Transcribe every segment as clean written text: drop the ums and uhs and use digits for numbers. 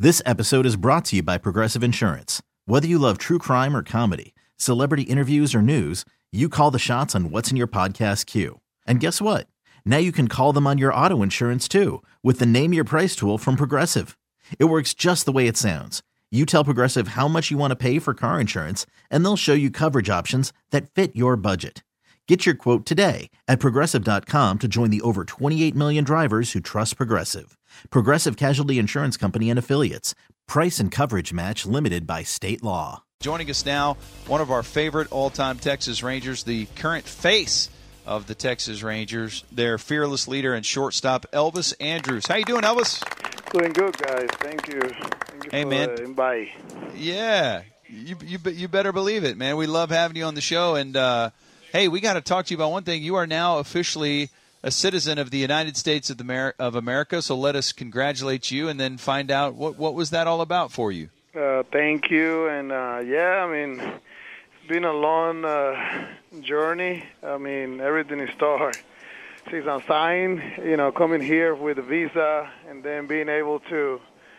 This episode is brought to you by Progressive Insurance. Whether you love true crime or comedy, celebrity interviews or news, you call the shots on what's in your podcast queue. And guess what? Now you can call them on your auto insurance too with the Name Your Price tool from Progressive. It works just the way it sounds. You tell Progressive how much you want to pay for car insurance, and they'll show you coverage options that fit your budget. Get your quote today at Progressive.com to join the over 28 million drivers who trust Progressive. Progressive Casualty Insurance Company and Affiliates. Price and coverage match limited by state law. Joining us now, one of our favorite all-time Texas Rangers, the current face of the Texas Rangers, their fearless leader and shortstop, Elvis Andrus. How you doing, Elvis? Doing good, guys. Thank you. Thank you hey, for man. the invite. Yeah, you better believe it, man. We love having you on the show. And, hey, we got to talk to you about one thing. You are now officially a citizen of the United States of America, so let us congratulate you and then find out what was that all about for you. Thank you. And, yeah, I mean, it's been a long journey. I mean, everything started since I'm signed, coming here with a visa and then being able to,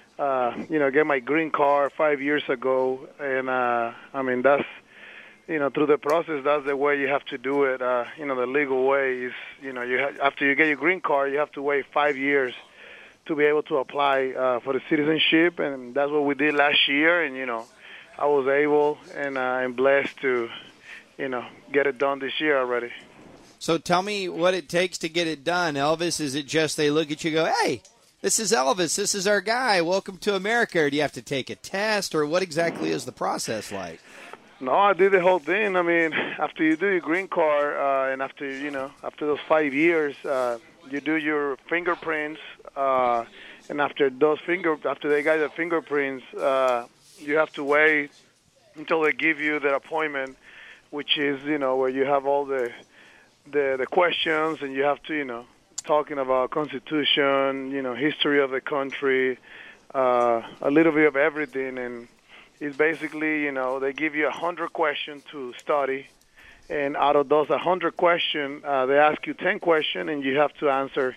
get my green card 5 years ago. And, I mean, that's, through the process, that's the way you have to do it. The legal way is, after you get your green card, you have to wait 5 years to be able to apply for the citizenship. And that's what we did last year. And, I was able and I'm blessed to, get it done this year already. So tell me what it takes to get it done, Elvis. Is it just they look at you and go, hey, this is Elvis, this is our guy, welcome to America? Or do you have to take a test, or what exactly is the process like? No, I did the whole thing. I mean, after you do your green card and after those 5 years, you do your fingerprints. And after they got the fingerprints, you have to wait until they give you the appointment, which is, where you have all the questions, and you have to, talking about Constitution, history of the country, a little bit of everything. And it's basically, they give you 100 questions to study. And out of those 100 questions, they ask you 10 questions, and you have to answer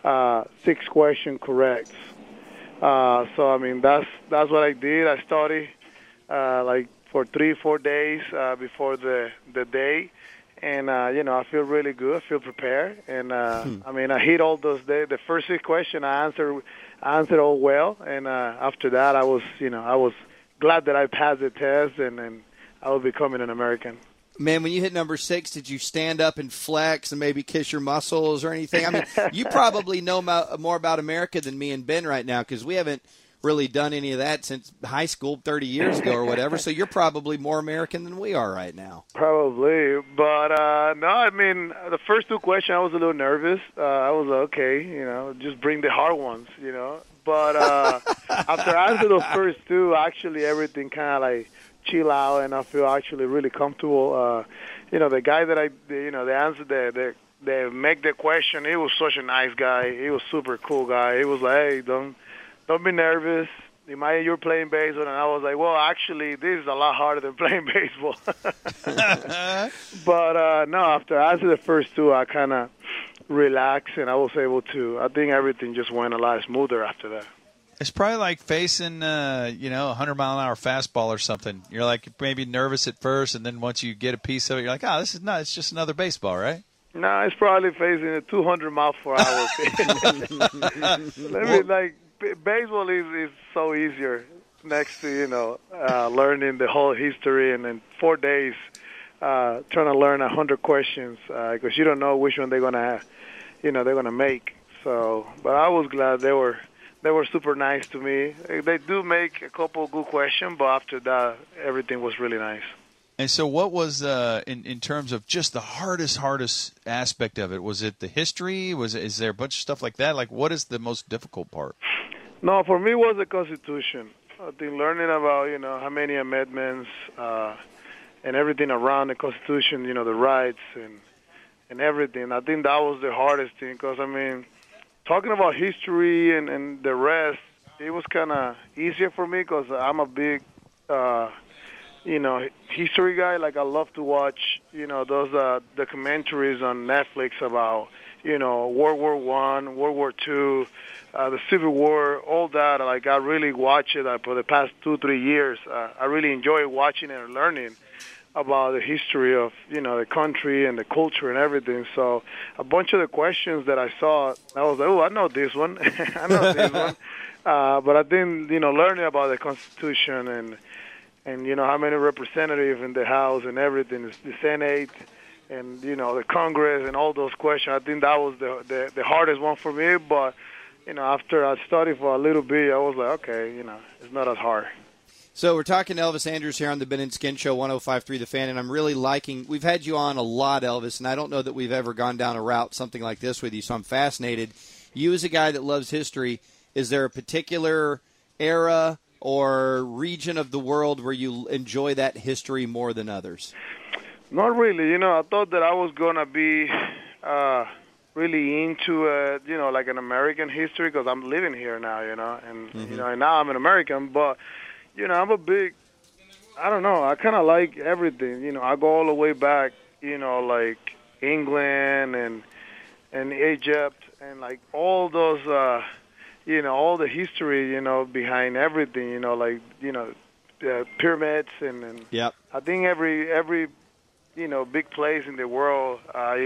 6 questions correct. So, I mean, that's what I did. I studied for 3-4 days before the day. And, I feel really good. I feel prepared. And, I mean, I hit all those days. The first 6 questions I answered all well. And after that, I was glad that I passed the test, and I was becoming an American. Man, when you hit number 6, did you stand up and flex and maybe kiss your muscles or anything? I mean, you probably know more about America than me and Ben right now, because we haven't really done any of that since high school 30 years ago or whatever, so you're probably more American than we are right now. Probably, but no, I mean, the first 2 questions I was a little nervous. I was okay, just bring the hard ones, But after I answered those first 2, actually everything kind of chill out, and I feel actually really comfortable. The guy that they answered they make the question, he was such a nice guy. He was super cool guy. He was like, hey, don't be nervous. You're playing baseball. And I was like, well, actually, this is a lot harder than playing baseball. But, no, after I answered the first 2, I kind of relaxed, and I was able to, I think everything just went a lot smoother after that. It's probably like facing, 100-mile-an-hour fastball or something. You're like maybe nervous at first, and then once you get a piece of it, you're like, this is not. It's just another baseball, right? No, it's probably facing a 200-mile-per-hour pitch. Baseball is so easier next to, learning the whole history, and in 4 days trying to learn 100 questions because you don't know which one they're gonna make. So, but I was glad they were super nice to me. They do make a couple of good questions, but after that, everything was really nice. And so what was, in terms of just the hardest aspect of it? Was it the history? Is there a bunch of stuff like that? Like, what is the most difficult part? No, for me, it was the Constitution. I think learning about, how many amendments and everything around the Constitution, the rights and everything. I think that was the hardest thing because, I mean, talking about history and the rest, it was kind of easier for me because I'm a big, history guy. Like, I love to watch, those documentaries on Netflix about, World War I, World War II, the Civil War, all that. Like, I really watch it for the past 2-3 years. I really enjoy watching it and learning about the history of, the country and the culture and everything. So a bunch of the questions that I saw, I was like, oh, I know this one. I know this one. But I think, learning about the Constitution and how many representatives in the House and everything, the Senate and, the Congress and all those questions, I think that was the hardest one for me. But, after I studied for a little bit, I was like, okay, it's not as hard. So we're talking to Elvis Andrus here on the Ben and Skin Show, 105.3 The Fan, and I'm really liking – we've had you on a lot, Elvis, and I don't know that we've ever gone down a route, something like this with you, so I'm fascinated. You as a guy that loves history, is there a particular era or region of the world where you enjoy that history more than others? Not really. I thought that I was going to be really into, like an American history because I'm living here now, and, and now I'm an American, but – I'm a big, I don't know, I kind of like everything. I go all the way back, like England and Egypt and like all those, all the history, behind everything, like, pyramids and yep. I think every, big place in the world,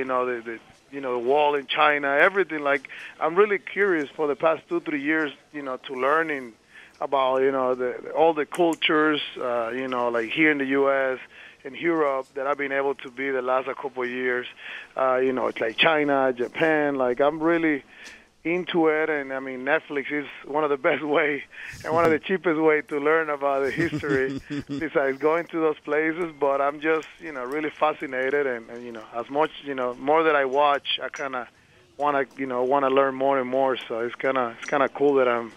the wall in China, everything. Like, I'm really curious for the past 2-3 years, to learning about, all the cultures, like here in the U.S. and Europe that I've been able to be the last couple of years. It's like China, Japan. Like, I'm really into it, and I mean, Netflix is one of the best way and one of the cheapest way to learn about the history besides going to those places. But I'm just, really fascinated, and as much, more that I watch, I kind of want to learn more and more. So it's kind of cool that I'm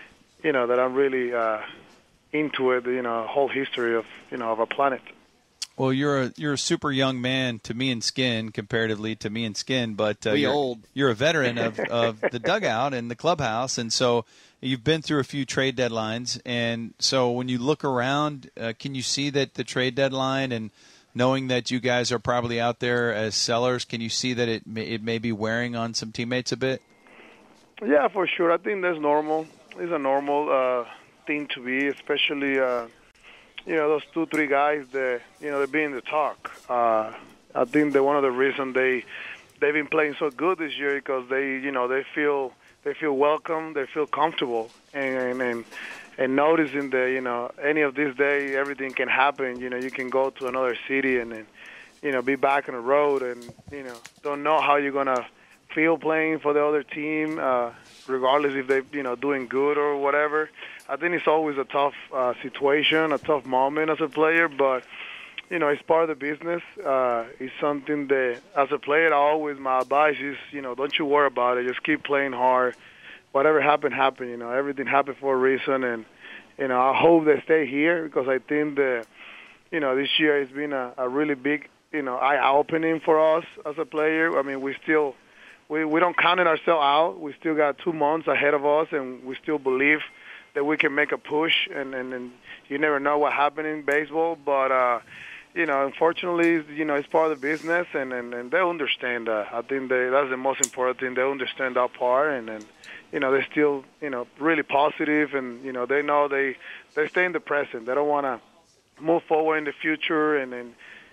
really into it, whole history of, of a planet. Well, you're a super young man to me and Skin, comparatively to me and Skin, but you're a veteran of the dugout and the clubhouse, and so you've been through a few trade deadlines. And so when you look around, can you see that the trade deadline, and knowing that you guys are probably out there as sellers, can you see that it may be wearing on some teammates a bit? Yeah, for sure. I think that's normal. It's a normal thing to be, especially, those 2-3 guys that, they're being the talk. I think that one of the reasons they've been playing so good this year because they feel welcome, they feel comfortable, and noticing that, any of this day, everything can happen. You can go to another city and then, be back on the road and, don't know how you're going to feel playing for the other team, regardless if they're, doing good or whatever. I think it's always a tough situation, a tough moment as a player, but, it's part of the business. It's something that, as a player, my advice is, don't you worry about it. Just keep playing hard. Whatever happened. Everything happened for a reason, and, I hope they stay here because I think that, this year has been a really big, eye-opening for us as a player. I mean, we don't count ourselves out. We still got 2 months ahead of us, and we still believe that we can make a push. And you never know what happens in baseball. But, unfortunately, it's part of the business, and they understand that. I think that's the most important thing. They understand that part, and they're still, really positive, and, they know they stay in the present. They don't want to move forward in the future and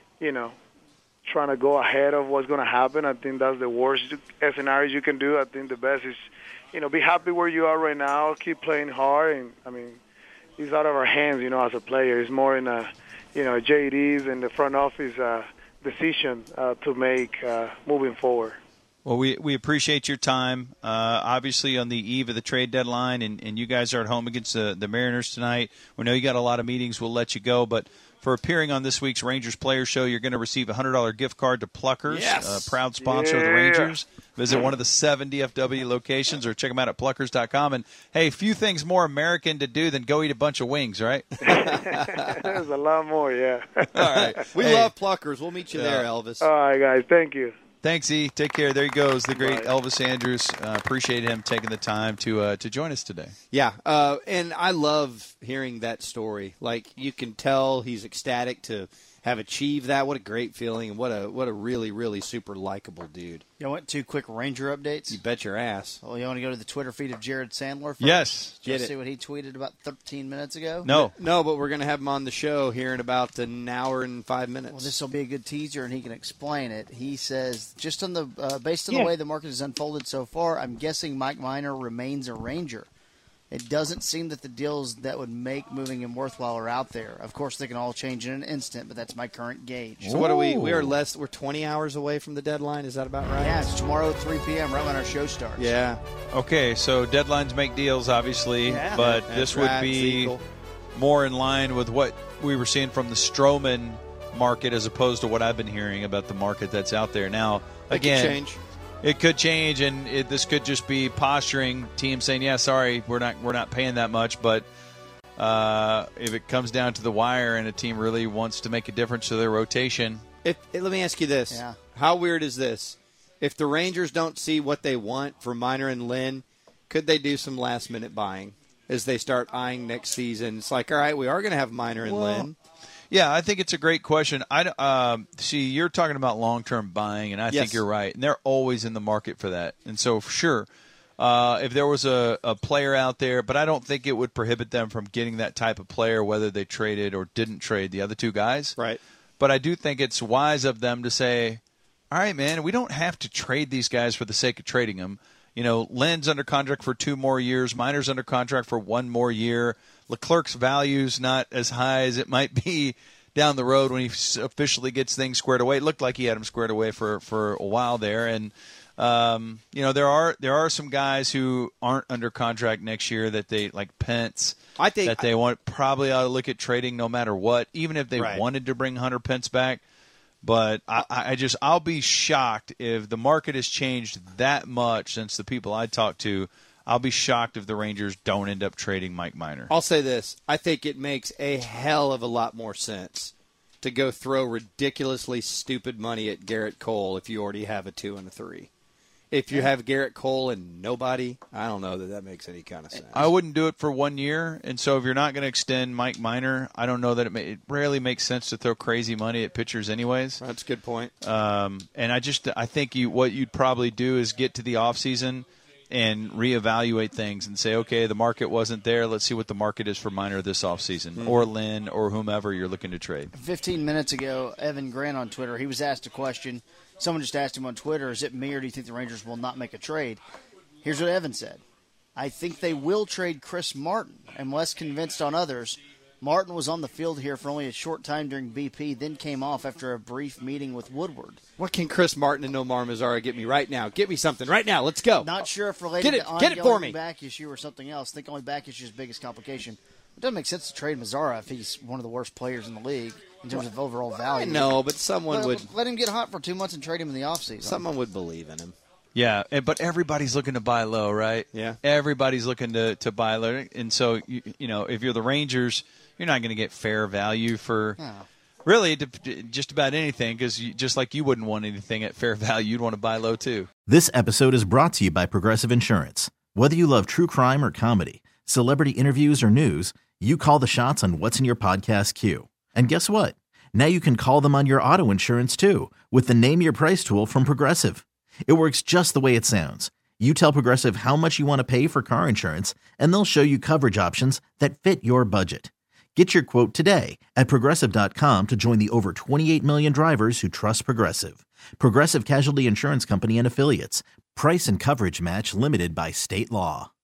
trying to go ahead of what's going to happen. I think that's the worst scenario you can do. I think the best is, be happy where you are right now, keep playing hard. And, I mean, it's out of our hands, as a player. It's more in JD's and the front office decision to make moving forward. Well, we appreciate your time. Obviously, on the eve of the trade deadline, and you guys are at home against the Mariners tonight. We know you got a lot of meetings. We'll let you go, but for appearing on this week's Rangers Players Show, you're going to receive a $100 gift card to Pluckers, yes. A proud sponsor of the Rangers. Visit one of the 7 DFW locations or check them out at pluckers.com. And, hey, few things more American to do than go eat a bunch of wings, right? There's a lot more, yeah. All right. We love Pluckers. We'll meet you there, Elvis. All right, guys. Thank you. Thanks, E. Take care. There he goes, the great Elvis Andrus. Appreciate him taking the time to join us today. Yeah, and I love hearing that story. Like, you can tell he's ecstatic to have achieved that. What a great feeling, and what a really, really super likable dude. You want 2 quick Ranger updates? You bet your ass. Well, you want to go to the Twitter feed of Jared Sandler first? Yes. Did you see what he tweeted about 13 minutes ago? No, but we're going to have him on the show here in about an hour and 5 minutes. Well, this will be a good teaser, and he can explain it. He says, just on the based on the way the market has unfolded so far, I'm guessing Mike Minor remains a Ranger. It doesn't seem that the deals that would make moving him worthwhile are out there. Of course, they can all change in an instant, but that's my current gauge. So what are we? We're 20 hours away from the deadline. Is that about right? Yeah, it's tomorrow at 3 p.m. right when our show starts. Yeah. Okay, so deadlines make deals, obviously, but this would be more in line with what we were seeing from the Stroman market as opposed to what I've been hearing about the market that's out there. Now, again, it could change, and this could just be posturing. Teams saying, "Yeah, sorry, we're not paying that much." But if it comes down to the wire, and a team really wants to make a difference to their rotation, let me ask you this: How weird is this? If the Rangers don't see what they want for Minor and Lynn, could they do some last-minute buying as they start eyeing next season? It's like, all right, we are going to have Minor and Lynn. Yeah, I think it's a great question. See, you're talking about long-term buying, and I think you're right. And they're always in the market for that. And so, for sure, if there was a player out there, but I don't think it would prohibit them from getting that type of player, whether they traded or didn't trade the other 2 guys. Right. But I do think it's wise of them to say, all right, man, we don't have to trade these guys for the sake of trading them. You know, Lynn's under contract for 2 more years. Minor's under contract for 1 more year. Leclerc's value's not as high as it might be down the road when he officially gets things squared away. It looked like he had them squared away for a while there. And, there are some guys who aren't under contract next year that they, like Pence, that they probably ought to look at trading no matter what, even if they wanted to bring Hunter Pence back. But I'll be shocked if the market has changed that much since the people I talked to. I'll be shocked if the Rangers don't end up trading Mike Minor. I'll say this. I think it makes a hell of a lot more sense to go throw ridiculously stupid money at Garrett Cole if you already have a 2 and a 3. If you have Garrett Cole and nobody, I don't know that makes any kind of sense. I wouldn't do it for 1 year. And so if you're not going to extend Mike Minor, I don't know that it rarely makes sense to throw crazy money at pitchers anyways. That's a good point. And I think what you'd probably do is get to the offseason and reevaluate things and say, okay, the market wasn't there. Let's see what the market is for Minor this offseason, or Lynn, or whomever you're looking to trade. 15 minutes ago, Evan Grant on Twitter, he was asked a question. Someone just asked him on Twitter, is it me or do you think the Rangers will not make a trade? Here's what Evan said. I think they will trade Chris Martin. I'm less convinced on others. Martin was on the field here for only a short time during BP, then came off after a brief meeting with Woodward. What can Chris Martin and Nomar Mazara get me right now? Get me something right now. Let's go. Not sure if related to ongoing back issue or something else. I think only back issue is the biggest complication. It doesn't make sense to trade Mazara if he's one of the worst players in the league in terms of overall value. I know, but someone would let him get hot for 2 months and trade him in the offseason. Someone would believe in him. Yeah, but everybody's looking to buy low, right? Yeah. Everybody's looking to buy low. And so, if you're the Rangers, you're not going to get fair value for really just about anything, because just like you wouldn't want anything at fair value, you'd want to buy low too. This episode is brought to you by Progressive Insurance. Whether you love true crime or comedy, celebrity interviews or news, you call the shots on what's in your podcast queue. And guess what? Now you can call them on your auto insurance too with the Name Your Price tool from Progressive. It works just the way it sounds. You tell Progressive how much you want to pay for car insurance, and they'll show you coverage options that fit your budget. Get your quote today at Progressive.com to join the over 28 million drivers who trust Progressive. Progressive Casualty Insurance Company and Affiliates. Price and coverage match limited by state law.